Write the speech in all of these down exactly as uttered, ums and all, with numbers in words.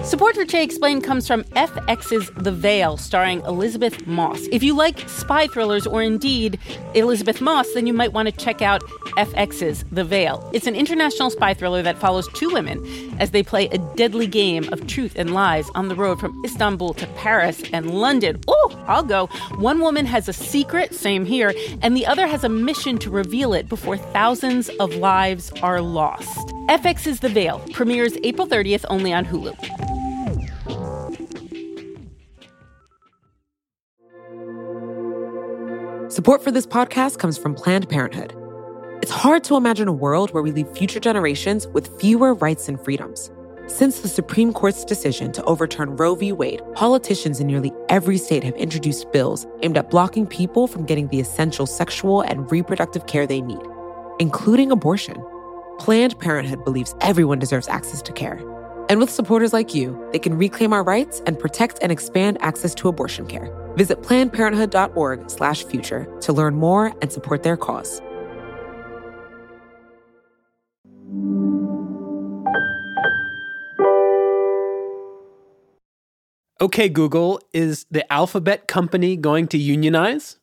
Support for Che Explained comes from F X's The Veil, starring Elizabeth Moss. If you like spy thrillers or indeed Elizabeth Moss, then you might want to check out F X's The Veil. It's an international spy thriller that follows two women as they play a deadly game of truth and lies on the road from Istanbul to Paris and London. Oh, I'll go. One woman has a secret, same here, and the other has a mission to reveal it before thousands of lives are lost. F X's The Veil premieres April thirtieth only on Hulu. Support for this podcast comes from Planned Parenthood. It's hard to imagine a world where we leave future generations with fewer rights and freedoms. Since the Supreme Court's decision to overturn Roe v. Wade, politicians in nearly every state have introduced bills aimed at blocking people from getting the essential sexual and reproductive care they need, including abortion. Planned Parenthood believes everyone deserves access to care. And with supporters like you, they can reclaim our rights and protect and expand access to abortion care. Visit plannedparenthood.org slash future to learn more and support their cause. Okay, Google, is the Alphabet company going to unionize?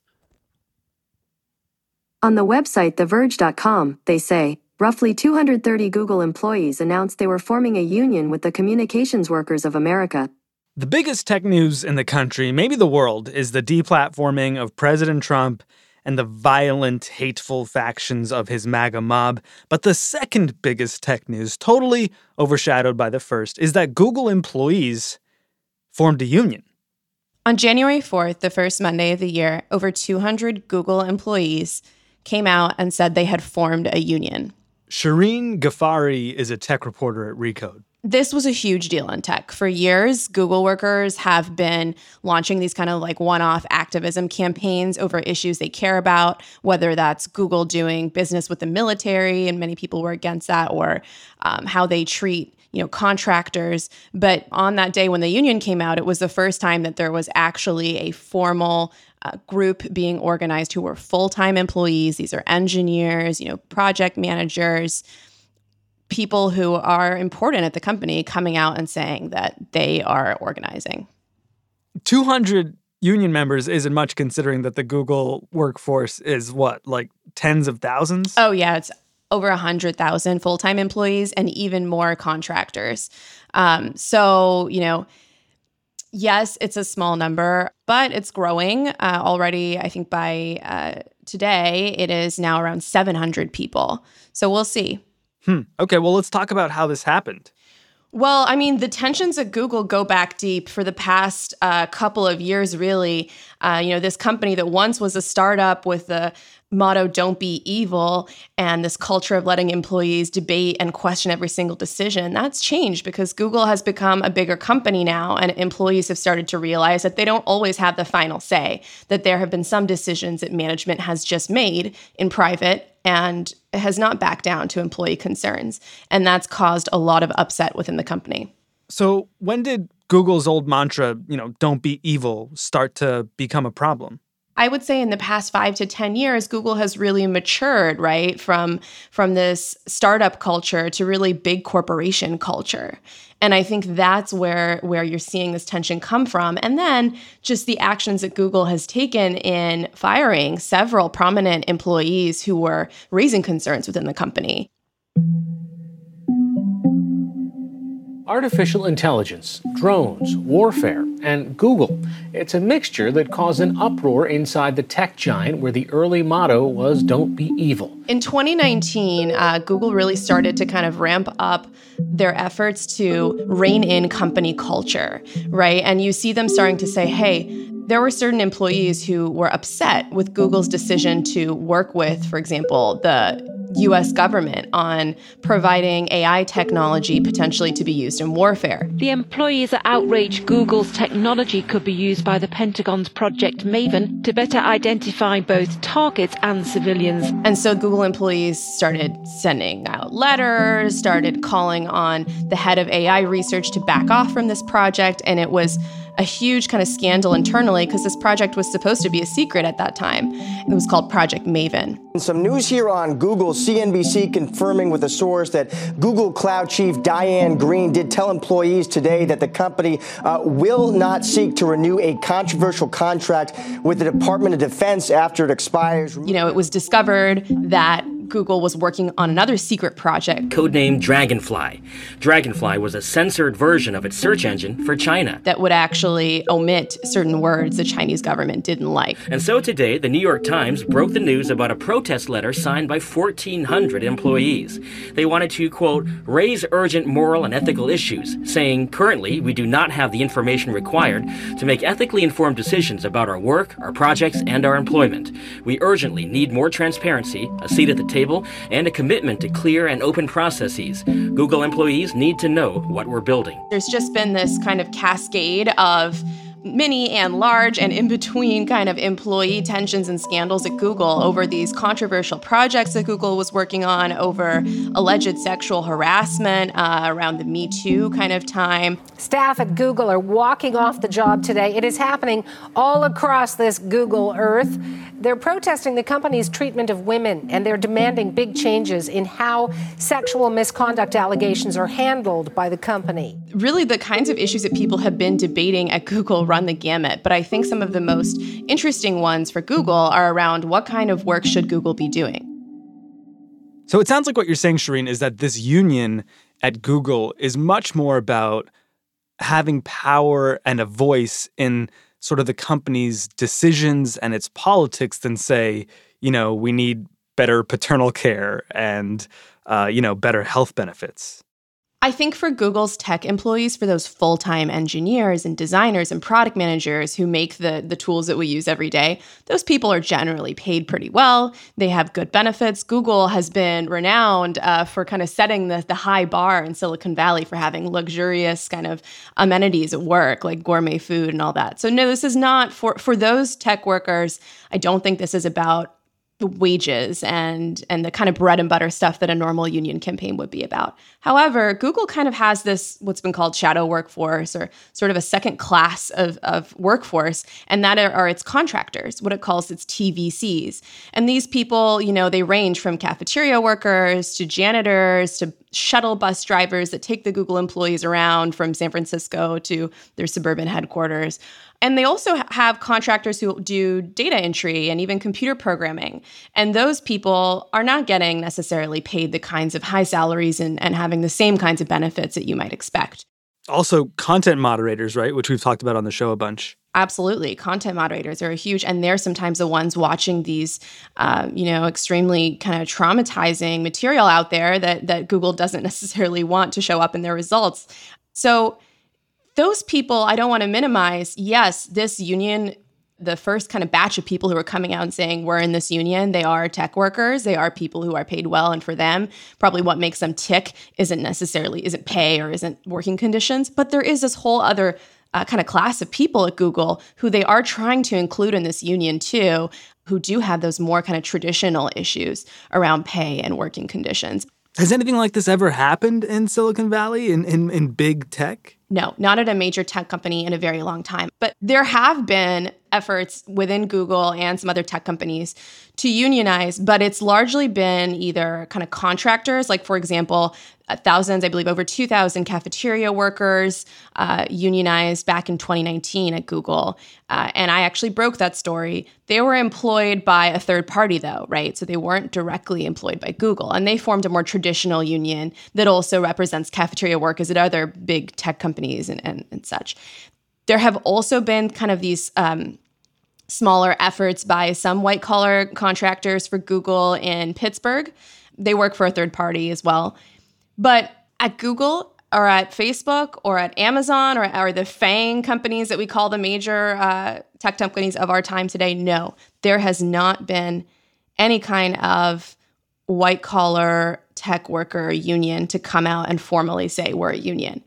On the website the verge dot com, they say, roughly two hundred thirty Google employees announced they were forming a union with the Communications Workers of America. The biggest tech news in the country, maybe the world, is the deplatforming of President Trump and the violent, hateful factions of his MAGA mob. But the second biggest tech news, totally overshadowed by the first, is that Google employees formed a union. On January fourth, the first Monday of the year, over two hundred Google employees came out and said they had formed a union. Shireen Ghaffari is a tech reporter at Recode. This was a huge deal in tech. For years, Google workers have been launching these kind of like one-off activism campaigns over issues they care about, whether that's Google doing business with the military, and many people were against that, or um, how they treat you know, contractors. But on that day when the union came out, it was the first time that there was actually a formal uh, group being organized who were full-time employees. These are engineers, you know, project managers, people who are important at the company coming out and saying that they are organizing. two hundred union members isn't much considering that the Google workforce is what, like tens of thousands? Oh, yeah. It's over one hundred thousand full-time employees and even more contractors. Um, so, you know, yes, it's a small number, but it's growing. Uh, already, I think by uh, today, it is now around seven hundred people. So we'll see. Hmm. Okay, well, let's talk about how this happened. Well, I mean, the tensions at Google go back deep for the past uh, couple of years, really. Uh, you know, this company that once was a startup with the motto, don't be evil, and this culture of letting employees debate and question every single decision, that's changed because Google has become a bigger company now, and employees have started to realize that they don't always have the final say, that there have been some decisions that management has just made in private and has not backed down to employee concerns. And that's caused a lot of upset within the company. So when did Google's old mantra, you know, don't be evil, start to become a problem? I would say in the past five to ten years, Google has really matured, right, from, from this startup culture to really big corporation culture. And I think that's where, where you're seeing this tension come from. And then just the actions that Google has taken in firing several prominent employees who were raising concerns within the company. Artificial intelligence, drones, warfare, and Google. It's a mixture that caused an uproar inside the tech giant where the early motto was don't be evil. In twenty nineteen, uh, Google really started to kind of ramp up their efforts to rein in company culture, right? And you see them starting to say, hey, there were certain employees who were upset with Google's decision to work with, for example, the U S government on providing A I technology potentially to be used in warfare. The employees are outraged Google's technology could be used by the Pentagon's Project Maven to better identify both targets and civilians. And so Google employees started sending out letters, started calling on the head of A I research to back off from this project, and it was a huge kind of scandal internally because this project was supposed to be a secret at that time. It was called Project Maven. Some news here on Google. C N B C confirming with a source that Google Cloud Chief Diane Greene did tell employees today that the company uh, will not seek to renew a controversial contract with the Department of Defense after it expires. You know, it was discovered that Google was working on another secret project. Codenamed Dragonfly. Dragonfly was a censored version of its search engine for China. That would actually omit certain words the Chinese government didn't like. And so today, the New York Times broke the news about a protest letter signed by fourteen hundred employees. They wanted to, quote, raise urgent moral and ethical issues, saying, currently, we do not have the information required to make ethically informed decisions about our work, our projects, and our employment. We urgently need more transparency, a seat at the table, and a commitment to clear and open processes. Google employees need to know what we're building. There's just been this kind of cascade of mini and large and in between kind of employee tensions and scandals at Google over these controversial projects that Google was working on, over alleged sexual harassment uh, around the Me Too kind of time. Staff at Google are walking off the job today. It is happening all across this Google Earth. They're protesting the company's treatment of women, and they're demanding big changes in how sexual misconduct allegations are handled by the company. Really, the kinds of issues that people have been debating at Google run the gamut, but I think some of the most interesting ones for Google are around what kind of work should Google be doing. So it sounds like what you're saying, Shireen, is that this union at Google is much more about having power and a voice in sort of the company's decisions and its politics than say, you know, we need better paternal care and, uh, you know, better health benefits. I think for Google's tech employees, for those full-time engineers and designers and product managers who make the, the tools that we use every day, those people are generally paid pretty well. They have good benefits. Google has been renowned uh, for kind of setting the, the high bar in Silicon Valley for having luxurious kind of amenities at work, like gourmet food and all that. So no, this is not for, for those tech workers. I don't think this is about the wages and and the kind of bread and butter stuff that a normal union campaign would be about. However, Google kind of has this, what's been called shadow workforce, or sort of a second class of, of workforce, and that are, are its contractors, what it calls its T V Cs. And these people, you know, they range from cafeteria workers to janitors to shuttle bus drivers that take the Google employees around from San Francisco to their suburban headquarters. And they also have contractors who do data entry and even computer programming. And those people are not getting necessarily paid the kinds of high salaries and, and having the same kinds of benefits that you might expect. Also, content moderators, right, which we've talked about on the show a bunch. Absolutely. Content moderators are huge, and they're sometimes the ones watching these, uh, you know, extremely kind of traumatizing material out there that that Google doesn't necessarily want to show up in their results. So those people, I don't want to minimize. Yes, this union, the first kind of batch of people who are coming out and saying we're in this union, they are tech workers. They are people who are paid well. And for them, probably what makes them tick isn't necessarily, isn't pay or isn't working conditions. But there is this whole other uh, kind of class of people at Google who they are trying to include in this union too, who do have those more kind of traditional issues around pay and working conditions. Has anything like this ever happened in Silicon Valley, in, in, in big tech? No, not at a major tech company in a very long time. But there have been efforts within Google and some other tech companies to unionize, but it's largely been either kind of contractors, like, for example, thousands, I believe over two thousand cafeteria workers uh, unionized back in twenty nineteen at Google. Uh, and I actually broke that story. They were employed by a third party, though, right? So they weren't directly employed by Google. And they formed a more traditional union that also represents cafeteria workers at other big tech companies and, and, and such. There have also been kind of these um, smaller efforts by some white-collar contractors for Google in Pittsburgh. They work for a third party as well. But at Google or at Facebook or at Amazon or, or the FANG companies that we call the major uh, tech companies of our time today, no, there has not been any kind of white-collar tech worker union to come out and formally say we're a union.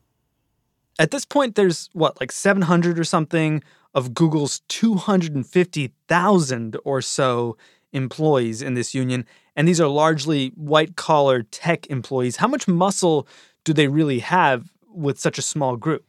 At this point, there's, what, like seven hundred or something of Google's two hundred fifty thousand or so employees in this union, and these are largely white-collar tech employees. How much muscle do they really have with such a small group?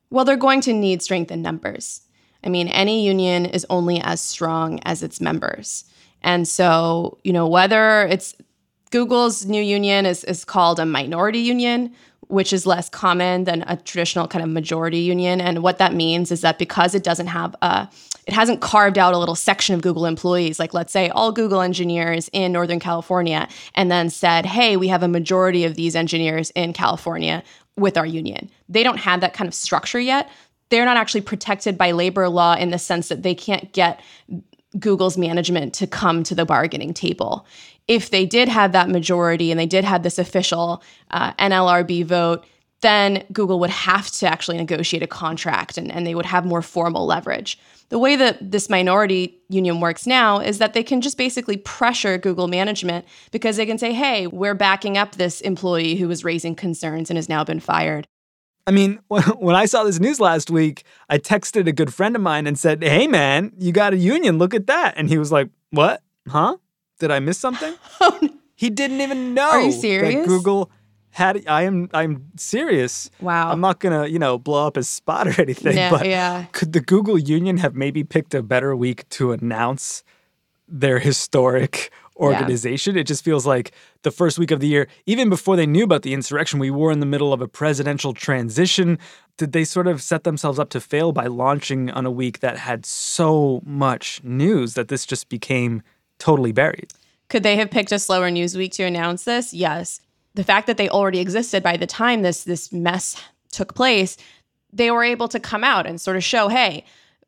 Well, they're going to need strength in numbers. I mean, any union is only as strong as its members. And so, you know, whether it's Google's new union is, is called a minority union, which is less common than a traditional kind of majority union. And what that means is that because it doesn't have a, it hasn't carved out a little section of Google employees, like let's say all Google engineers in Northern California, and then said, hey, we have a majority of these engineers in California with our union. They don't have that kind of structure yet. They're not actually protected by labor law in the sense that they can't get Google's management to come to the bargaining table. If they did have that majority and they did have this official uh, N L R B vote, then Google would have to actually negotiate a contract and, and they would have more formal leverage. The way that this minority union works now is that they can just basically pressure Google management because they can say, hey, we're backing up this employee who was raising concerns and has now been fired. I mean, when I saw this news last week, I texted a good friend of mine and said, hey, man, you got a union. Look at that. And he was like, what? Huh? Did I miss something? Oh, no. He didn't even know. Are you serious? That Google had. I am. I'm serious. Wow. I'm not gonna, you know, blow up his spot or anything. Yeah, but yeah. Could the Google union have maybe picked a better week to announce their historic organization? Yeah. It just feels like the first week of the year, even before they knew about the insurrection, we were in the middle of a presidential transition. Did they sort of set themselves up to fail by launching on a week that had so much news that this just became totally buried? Could they have picked a slower news week to announce this? Yes. The fact that they already existed by the time this this mess took place, they were able to come out and sort of show, hey,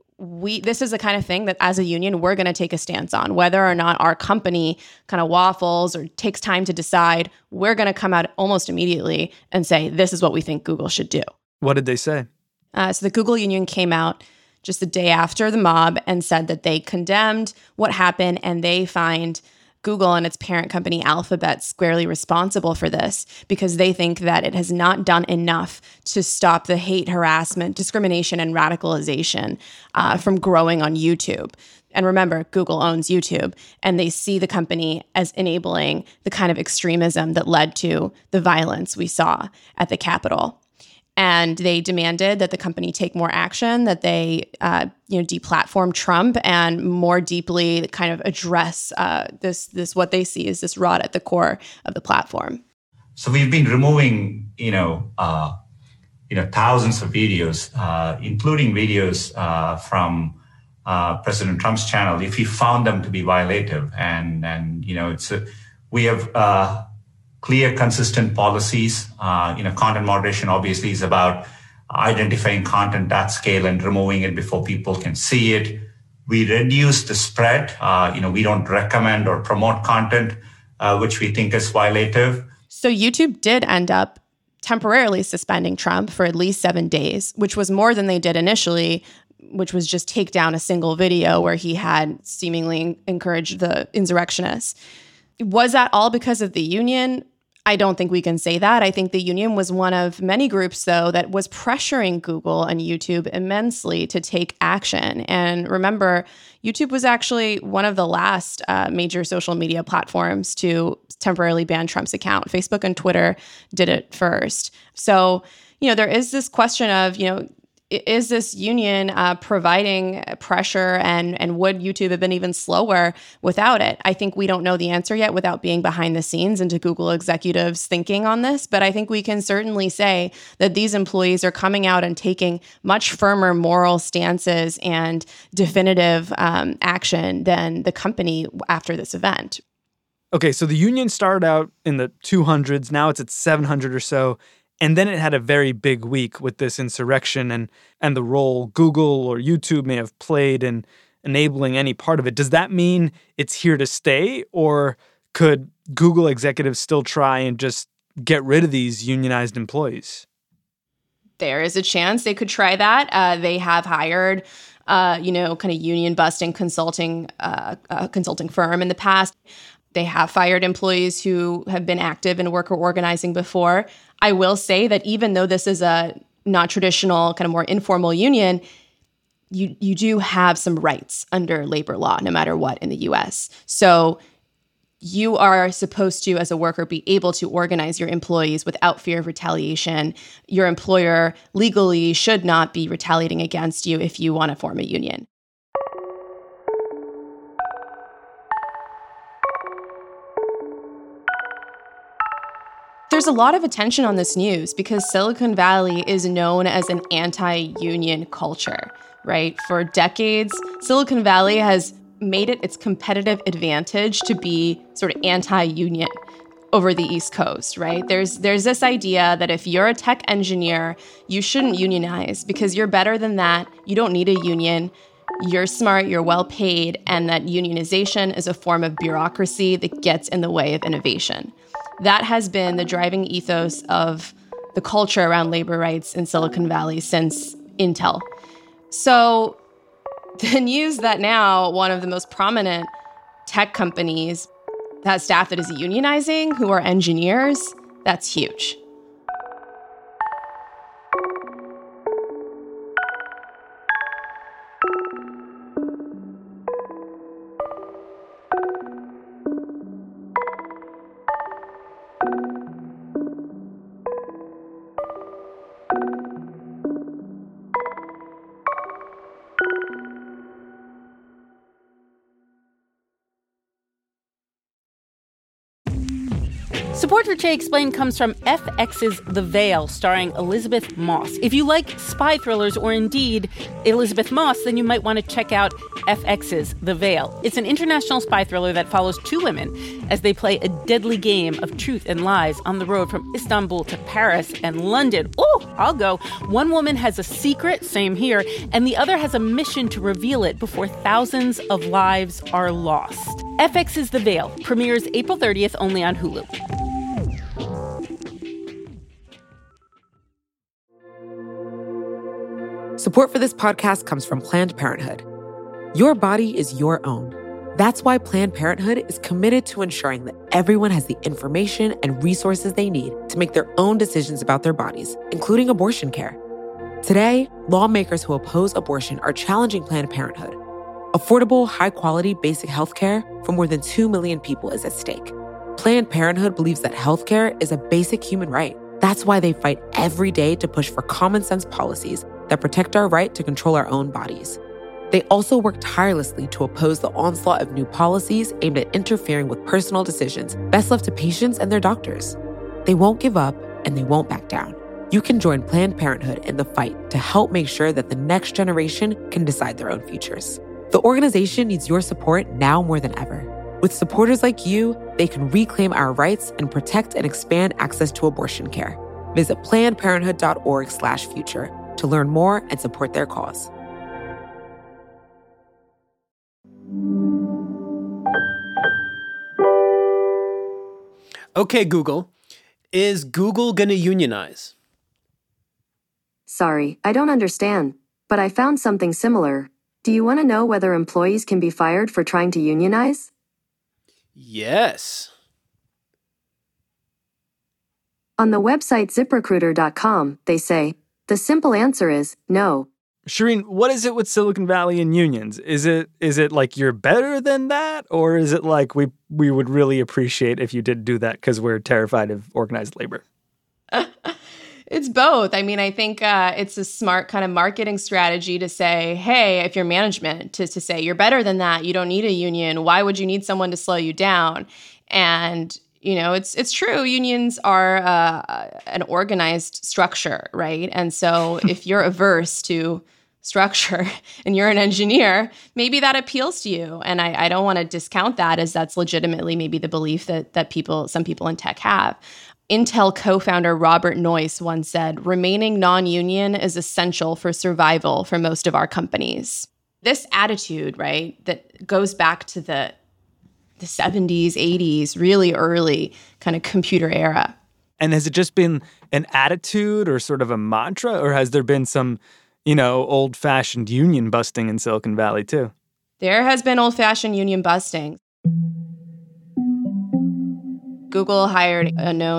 we this is the kind of thing that as a union, we're going to take a stance on. Whether or not our company kind of waffles or takes time to decide, we're going to come out almost immediately and say, this is what we think Google should do. What did they say? Uh, so the Google union came out just the day after the mob and said that they condemned what happened and they find Google and its parent company Alphabet squarely responsible for this because they think that it has not done enough to stop the hate, harassment, discrimination, and radicalization uh, from growing on YouTube. And remember, Google owns YouTube, and they see the company as enabling the kind of extremism that led to the violence we saw at the Capitol. And they demanded that the company take more action, that they, uh, you know, deplatform Trump and more deeply kind of address uh, this, this what they see as this rot at the core of the platform. So we've been removing, you know, uh, you know, thousands of videos, uh, including videos uh, from uh, President Trump's channel, if he found them to be violative, and and you know, it's a, we have. Uh, Clear, consistent policies. Uh, you know, content moderation obviously is about identifying content at scale and removing it before people can see it. We reduce the spread. Uh, you know, we don't recommend or promote content uh, which we think is violative. So YouTube did end up temporarily suspending Trump for at least seven days, which was more than they did initially, which was just take down a single video where he had seemingly encouraged the insurrectionists. Was that all because of the union? I don't think we can say that. I think the union was one of many groups, though, that was pressuring Google and YouTube immensely to take action. And remember, YouTube was actually one of the last uh, major social media platforms to temporarily ban Trump's account. Facebook and Twitter did it first. So, you know, there is this question of, you know, is this union uh, providing pressure, and and would YouTube have been even slower without it? I think we don't know the answer yet without being behind the scenes into Google executives thinking on this, but I think we can certainly say that these employees are coming out and taking much firmer moral stances and definitive um, action than the company after this event. Okay, so the union started out in the two hundreds, now it's at seven hundred or so. And then it had a very big week with this insurrection and and the role Google or YouTube may have played in enabling any part of it. Does that mean it's here to stay, or could Google executives still try and just get rid of these unionized employees? There is a chance they could try that. Uh, they have hired, uh, you know, kind of union-busting consulting uh, uh, consulting firm in the past. They have fired employees who have been active in worker organizing before. I will say that even though this is a not traditional, kind of more informal union, you you do have some rights under labor law, no matter what, in the U S. So you are supposed to, as a worker, be able to organize your employees without fear of retaliation. Your employer legally should not be retaliating against you if you want to form a union. There's a lot of attention on this news because Silicon Valley is known as an anti-union culture, right? For decades, Silicon Valley has made it its competitive advantage to be sort of anti-union over the East Coast, right? There's there's this idea that if you're a tech engineer, you shouldn't unionize because you're better than that. You don't need a union. You're smart, you're well paid, and that unionization is a form of bureaucracy that gets in the way of innovation. That has been the driving ethos of the culture around labor rights in Silicon Valley since Intel. So the news that now one of the most prominent tech companies has staff that is unionizing, who are engineers, that's huge. Support for Che Explained comes from F X's The Veil, starring Elizabeth Moss. If you like spy thrillers or indeed Elizabeth Moss, then you might want to check out F X's The Veil. It's an international spy thriller that follows two women as they play a deadly game of truth and lies on the road from Istanbul to Paris and London. Oh, I'll go. One woman has a secret, same here, and the other has a mission to reveal it before thousands of lives are lost. F X's The Veil premieres April thirtieth only on Hulu. Support for this podcast comes from Planned Parenthood. Your body is your own. That's why Planned Parenthood is committed to ensuring that everyone has the information and resources they need to make their own decisions about their bodies, including abortion care. Today, lawmakers who oppose abortion are challenging Planned Parenthood. Affordable, high-quality basic health care for more than two million people is at stake. Planned Parenthood believes that health care is a basic human right. That's why they fight every day to push for common-sense policies that protect our right to control our own bodies. They also work tirelessly to oppose the onslaught of new policies aimed at interfering with personal decisions best left to patients and their doctors. They won't give up, and they won't back down. You can join Planned Parenthood in the fight to help make sure that the next generation can decide their own futures. The organization needs your support now more than ever. With supporters like you, they can reclaim our rights and protect and expand access to abortion care. Visit plannedparenthood.org slash future to learn more and support their cause. Okay, Google. Is Google going to unionize? Sorry, I don't understand, but I found something similar. Do you want to know whether employees can be fired for trying to unionize? Yes. On the website zip recruiter dot com, they say, the simple answer is no. Shireen, what is it with Silicon Valley and unions? Is it is it like you're better than that? Or is it like we we would really appreciate if you did do that because we're terrified of organized labor? It's both. I mean, I think uh, it's a smart kind of marketing strategy to say, hey, if you're management, to, to say you're better than that. You don't need a union. Why would you need someone to slow you down? And you know, it's it's true. Unions are uh, an organized structure, right? And so if you're averse to structure and you're an engineer, maybe that appeals to you. And I, I don't want to discount that, as that's legitimately maybe the belief that that people, some people in tech have. Intel co-founder Robert Noyce once said, remaining non-union is essential for survival for most of our companies. This attitude, right, that goes back to the the seventies, eighties, really early kind of computer era. And has it just been an attitude or sort of a mantra, or has there been some, you know, old-fashioned union busting in Silicon Valley too? There has been old-fashioned union busting. Google hired a known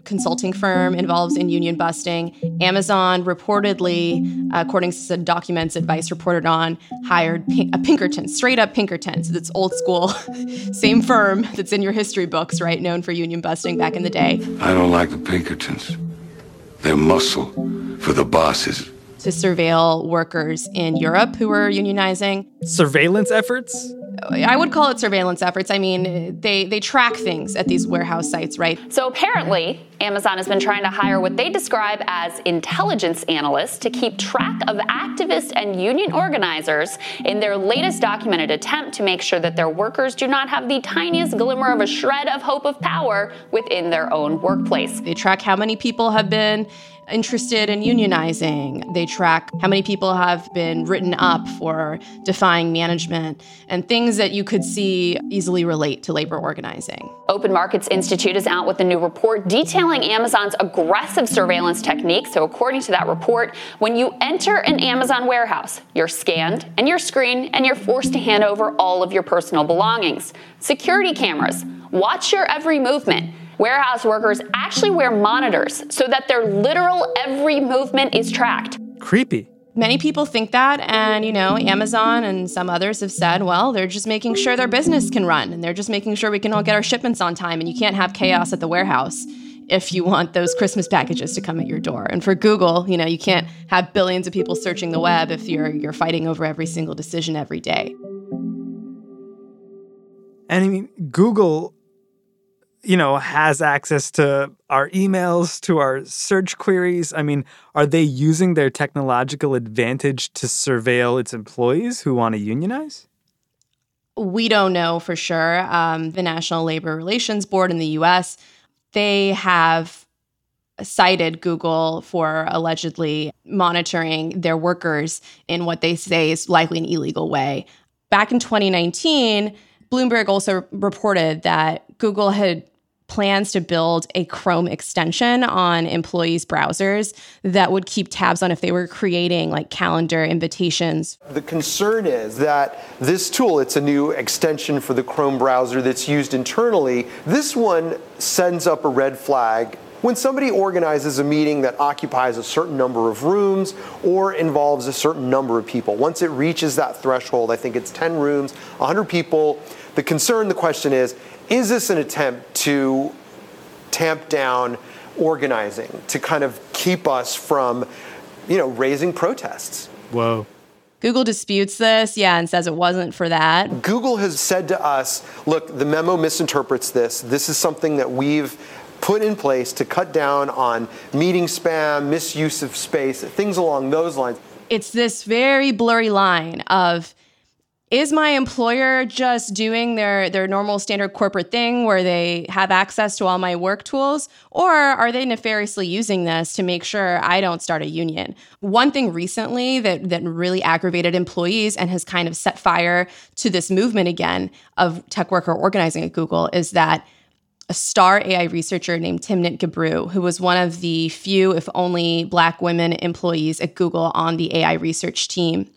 consulting firm involved in union busting. Amazon reportedly, according to some documents that Vice reported on, hired a Pinkerton, straight up Pinkerton. So that's old school, same firm that's in your history books, right? Known for union busting back in the day. I don't like the Pinkertons. They're muscle for the bosses. To surveil workers in Europe who were unionizing. Surveillance efforts? I would call it surveillance efforts. I mean, they, they track things at these warehouse sites, right? So apparently, Amazon has been trying to hire what they describe as intelligence analysts to keep track of activists and union organizers in their latest documented attempt to make sure that their workers do not have the tiniest glimmer of a shred of hope of power within their own workplace. They track how many people have been interested in unionizing. They track how many people have been written up for defying management and things that you could see easily relate to labor organizing. Open Markets Institute is out with a new report detailing Amazon's aggressive surveillance techniques. So according to that report, when you enter an Amazon warehouse, you're scanned and you're screened and you're forced to hand over all of your personal belongings. Security cameras watch your every movement. Warehouse workers actually wear monitors so that their literal every movement is tracked. Creepy. Many people think that, and, you know, Amazon and some others have said, well, they're just making sure their business can run, and they're just making sure we can all get our shipments on time, and you can't have chaos at the warehouse if you want those Christmas packages to come at your door. And for Google, you know, you can't have billions of people searching the web if you're you're fighting over every single decision every day. And I mean, Google, you know, has access to our emails, to our search queries. I mean, are they using their technological advantage to surveil its employees who want to unionize? We don't know for sure. Um, the National Labor Relations Board in the U S, they have cited Google for allegedly monitoring their workers in what they say is likely an illegal way. Back in twenty nineteen, Bloomberg also reported that Google had plans to build a Chrome extension on employees' browsers that would keep tabs on if they were creating like calendar invitations. The concern is that this tool, it's a new extension for the Chrome browser that's used internally. This one sends up a red flag when somebody organizes a meeting that occupies a certain number of rooms or involves a certain number of people. Once it reaches that threshold, I think it's ten rooms, one hundred people, the concern, the question is, is this an attempt to tamp down organizing, to kind of keep us from, you know, raising protests? Whoa. Google disputes this, yeah, and says it wasn't for that. Google has said to us, look, the memo misinterprets this. This is something that we've put in place to cut down on meeting spam, misuse of space, things along those lines. It's this very blurry line of, is my employer just doing their, their normal standard corporate thing where they have access to all my work tools? Or are they nefariously using this to make sure I don't start a union? One thing recently that, that really aggravated employees and has kind of set fire to this movement again of tech worker organizing at Google is that a star A I researcher named Timnit Gebru, who was one of the few, if only, Black women employees at Google on the A I research team,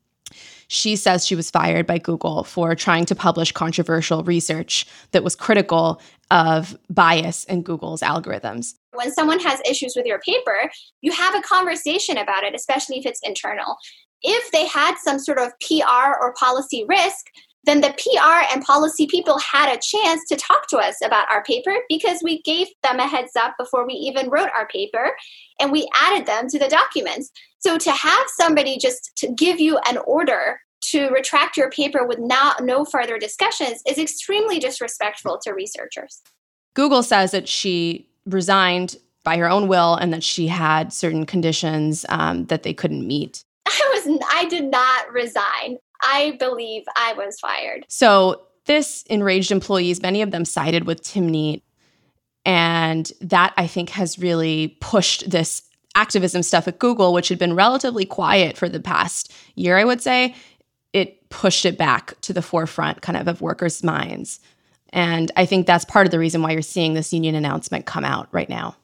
she says she was fired by Google for trying to publish controversial research that was critical of bias in Google's algorithms. When someone has issues with your paper, you have a conversation about it, especially if it's internal. If they had some sort of P R or policy risk, then the P R and policy people had a chance to talk to us about our paper because we gave them a heads up before we even wrote our paper, and we added them to the documents. So to have somebody just to give you an order to retract your paper with not, no further discussions is extremely disrespectful to researchers. Google says that she resigned by her own will and that she had certain conditions um, that they couldn't meet. I was, I did not resign. I believe I was fired. So this enraged employees, many of them sided with Timnit. And that, I think, has really pushed this activism stuff at Google, which had been relatively quiet for the past year, I would say. It pushed it back to the forefront kind of of workers' minds. And I think that's part of the reason why you're seeing this union announcement come out right now.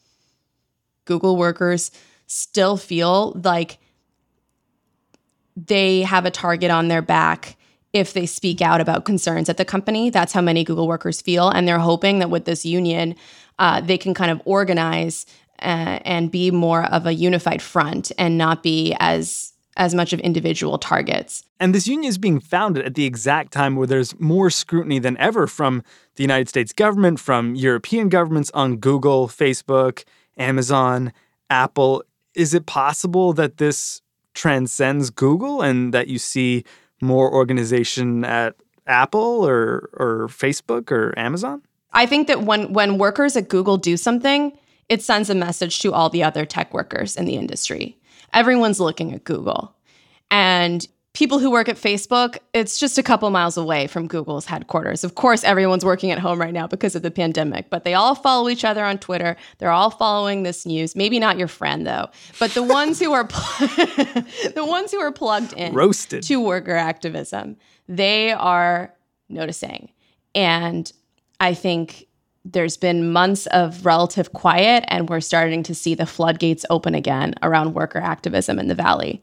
Google workers still feel like they have a target on their back if they speak out about concerns at the company. That's how many Google workers feel. And they're hoping that with this union, uh, they can kind of organize uh, and be more of a unified front and not be as as much of individual targets. And this union is being founded at the exact time where there's more scrutiny than ever from the United States government, from European governments on Google, Facebook, Amazon, Apple. Is it possible that this transcends Google and that you see more organization at Apple or or Facebook or Amazon? I think that when when workers at Google do something, it sends a message to all the other tech workers in the industry. Everyone's looking at Google. And people who work at Facebook, it's just a couple miles away from Google's headquarters. Of course, everyone's working at home right now because of the pandemic, but they all follow each other on Twitter. They're all following this news. Maybe not your friend, though, but the ones who are pl- the ones who are plugged in Roasted. to worker activism, they are noticing. And I think there's been months of relative quiet, and we're starting to see the floodgates open again around worker activism in the Valley.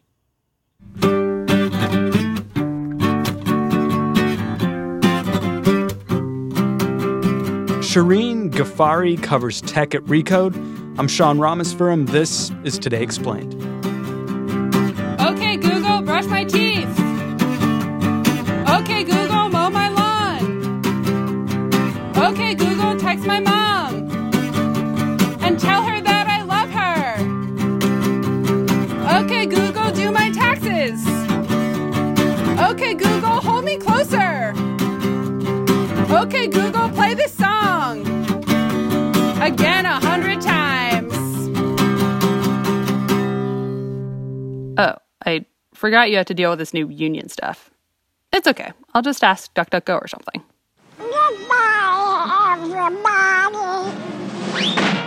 Shireen Ghaffari covers tech at Recode. I'm Sean Rameswaram. This is Today Explained. Okay, Google, brush my teeth. Okay, Google, mow my lawn. Okay, Google, text my mom and tell her that I love her. Okay, Google, do my taxes. Okay, Google, hold me closer. Okay, Google, play this song again a hundred times. Oh, I forgot you had to deal with this new union stuff. It's okay. I'll just ask DuckDuckGo or something. Goodbye, everybody.